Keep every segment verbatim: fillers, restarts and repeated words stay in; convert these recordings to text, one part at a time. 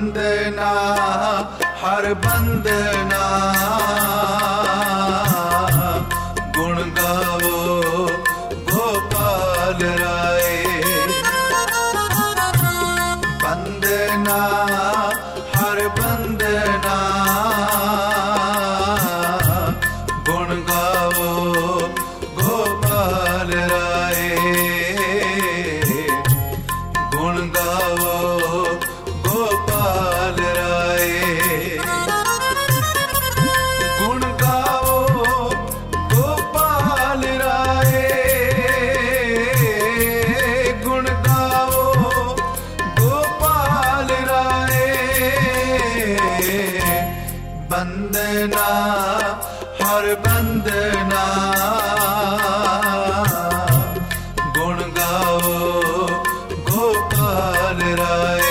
बंदना हर बंदना गुण गावो गोपाल राय। बंदना हर बंदना गुण गावो गोपाल राय। गुण गावो गोपाल राय। गुण गावो गोपाल राय। गुण गावो गोपाल राय। बंदना हर बंदना गुण गावो गोपाल राय।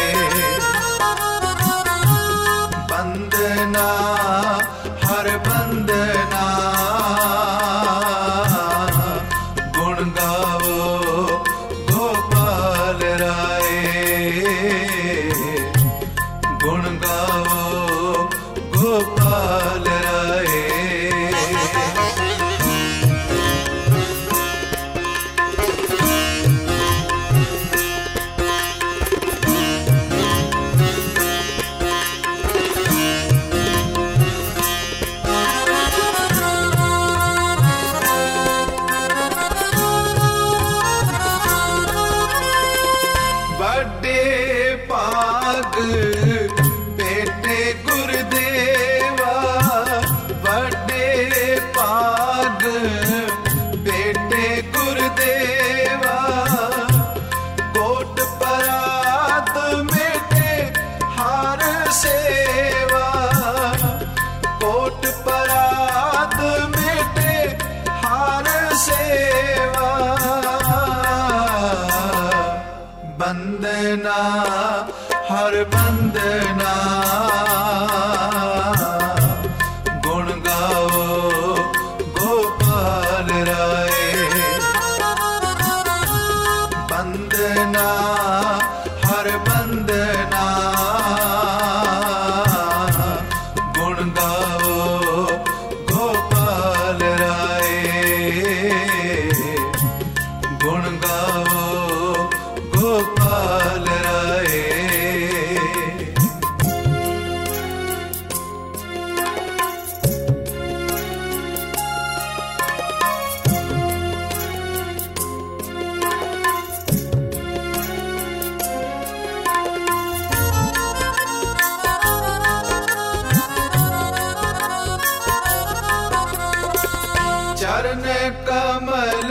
बंदना हर बंदना गुण गावो गोपाल राय। गुण गावो गोपाल राय। बड़े पाग बेटे गुरुदेवा। बड़े पाग बेटे गुरुदेवा। कोट परात मेटे हार सेवा। कोट परात मेटे हार सेवा। बंदना हर बंदना गुण गावो गोपाल राय। बंदना हर बंदना गुण गावो गोपाल राय। गुण गावो गोपाल राय। चरण कमल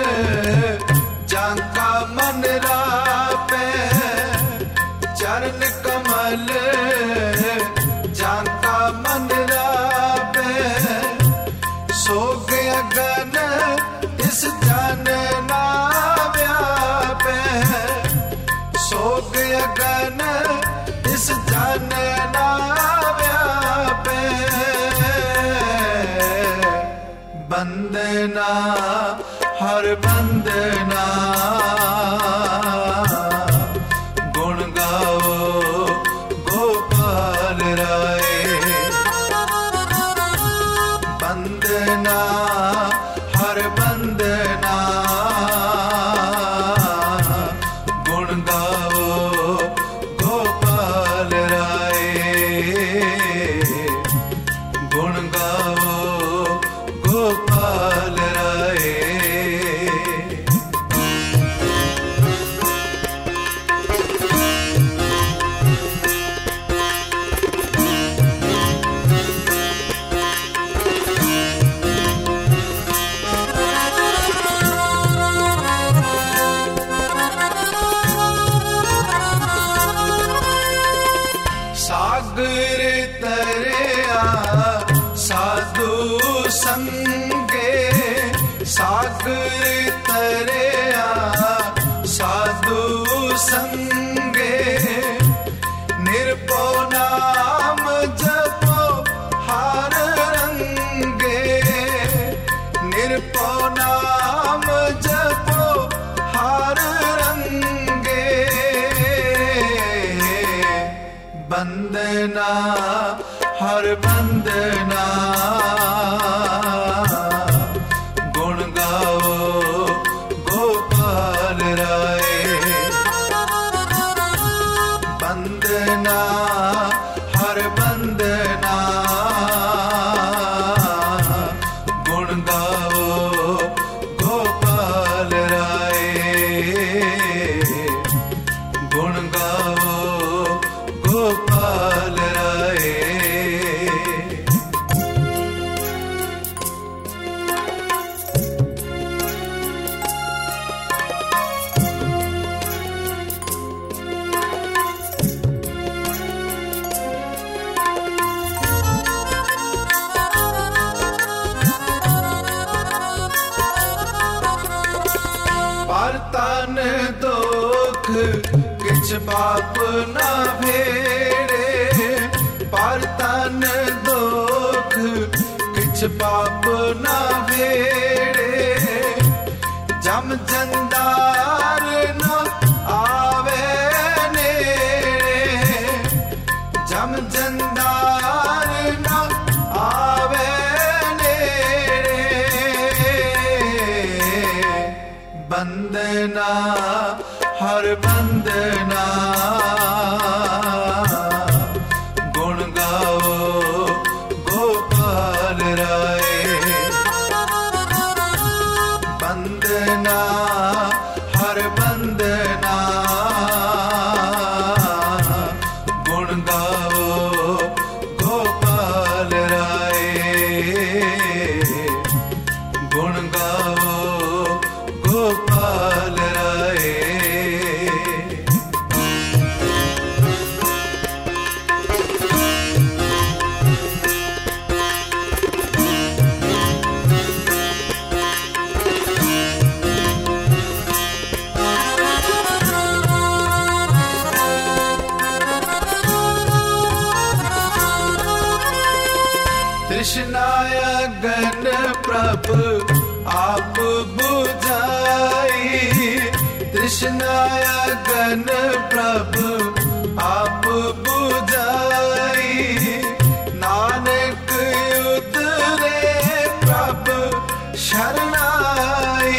जांका मन रापे। चरण कमल जांका मन रापे। सोग अगन इस जन ना व्यापे। सोग अगन इस जन ना व्यापे। बंदना हर बंदना गुण गावो गोपाल राय। बंदना हर बंदना गुण गावो गोपाल राय। गुण गावो गोपाल राय। सागर तरिया साधु संगे। सागर तरिया साधु संगे। निर्भो नाम जपो हार रंगे। निर्भो नाम जपो हार रंगे। बंद बंदना हर बंदना गुण गाओ गोपाल राय। बंदना हर बंदना गुण गाओ गोपाल राय। गुण गाओ गोपाल राय। परतन दुख किछ पाप न भेड़े। परतन दुख किछ पाप न भेड़े। जम जंदार न आवे नेड़े। जम जंदार न आवे नेड़े। बंदना हर बंदना गुण गाओ गोपाल राय। बंदना हर बंदना गुण गाओ गोपाल राय। गुण गाओ गोपाल राय। तृष्णाय गण प्रभु आप बुझाई। तृष्णाय गण प्रभु आप बुझाई। नानक उतरे प्रभु शरणाई।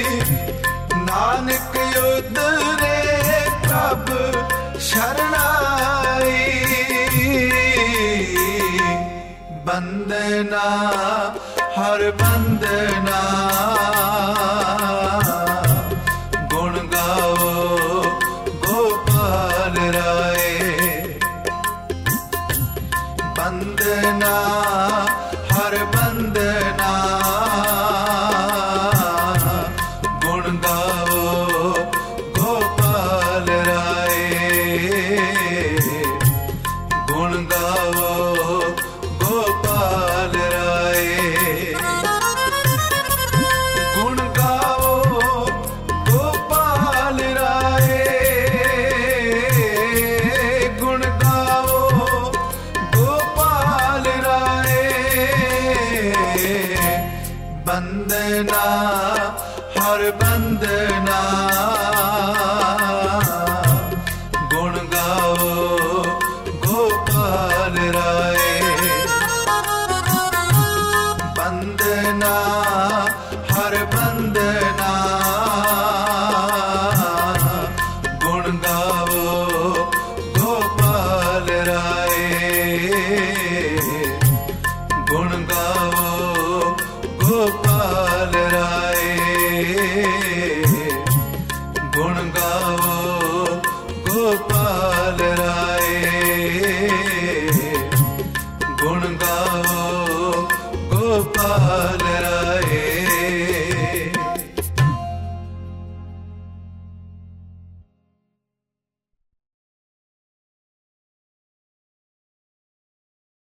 नानक उतरे प्रभु शरणाई। बंदना हर बंदना गुण गाओ गोपाल राय। बंदना हर बंदना गुण गाओ गोपाल राय। गुण गाओ गोपाल राय। गुण गाओ गोपाल राय। गुण गाओ गोपाल राय। बंदना हर बंदना गुण गाओ गोपाल राय। बंदना हर बंदना गुण गाओ गोपाल राय। गुण गाओ गोपाल राय। गुण गाओ गोपाल राय। गुण गाओ गोपाल राय।